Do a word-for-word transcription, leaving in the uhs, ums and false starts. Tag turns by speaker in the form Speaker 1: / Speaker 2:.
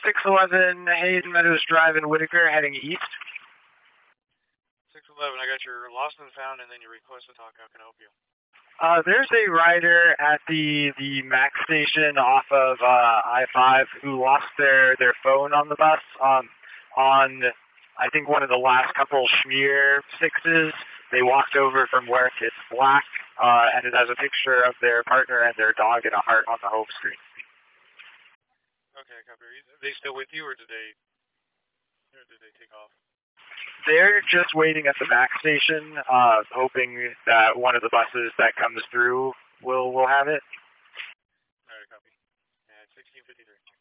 Speaker 1: six eleven Hayden Meadows Drive in Whitaker, heading east.
Speaker 2: six eleven, I got your lost and found and then your request to talk. How can I help you?
Speaker 1: Uh, there's a rider at the, the Mac station off of uh, I five who lost their, their phone on the bus um, on, I think, one of the last couple Schmier sixes. They walked over from work. It's black, uh, and it has a picture of their partner and their dog and a heart on the home screen.
Speaker 2: Okay, copy. Are they still with you, or did they, or did they take off?
Speaker 1: They're just waiting at the Mac station, uh, hoping that one of the buses that comes through will will have it.